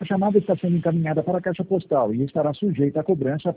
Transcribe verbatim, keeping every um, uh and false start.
chamada está sendo encaminhada para a Caixa Postal e estará sujeita à cobrança